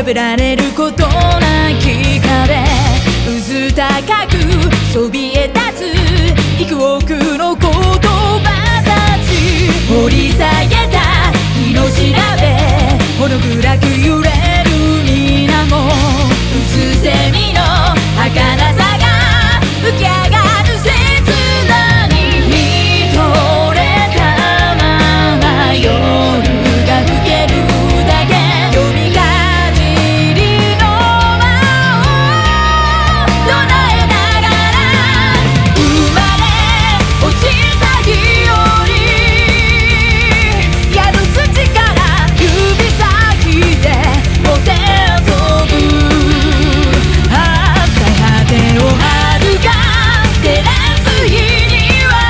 べられることなき壁、渦高くそびえ立つ幾億の言葉たち、掘り下げた日の調べ、ほど暗く揺れる水面、うつせみの儚さが浮き上がる切なに見とれたまま夜が更けるだけ、読みかじりの間を唱えながら、生まれ落ちた日より宿す力、指先でもてあそぶ、最果てを遥か照らす日には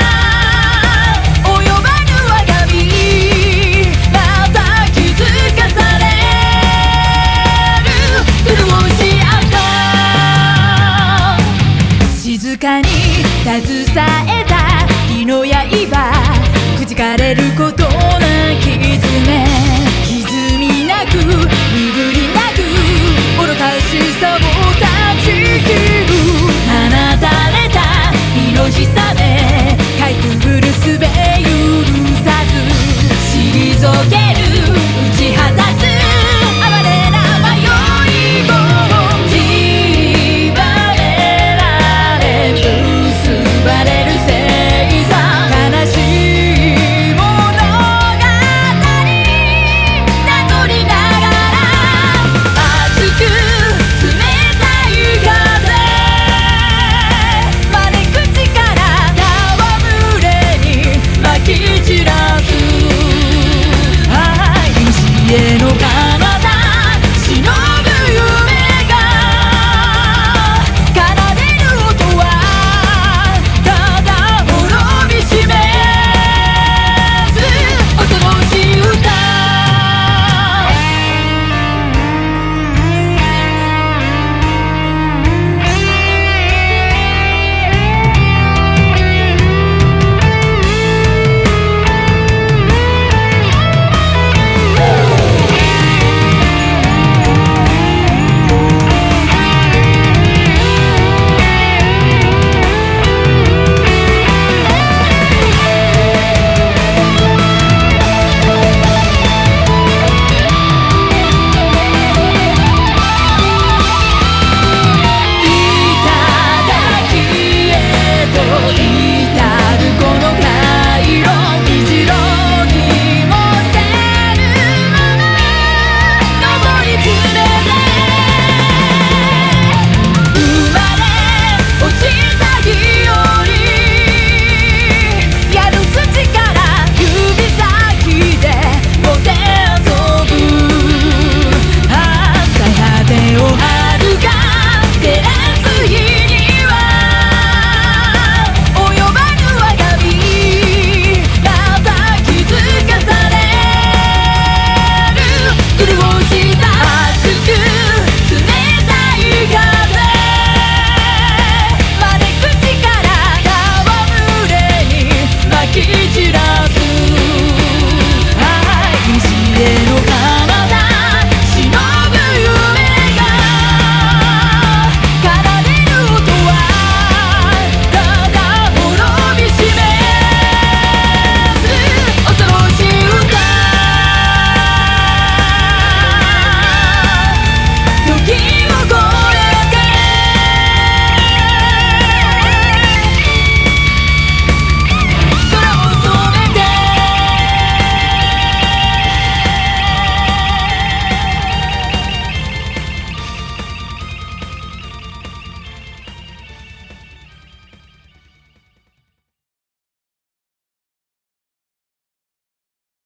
及ばぬ我が身、また気づかされる苦し朝、静かに携えた火の刃、くじかれることなき爪、歪みなく鈍りなく愚かしさを断ち切る、放たれた命さ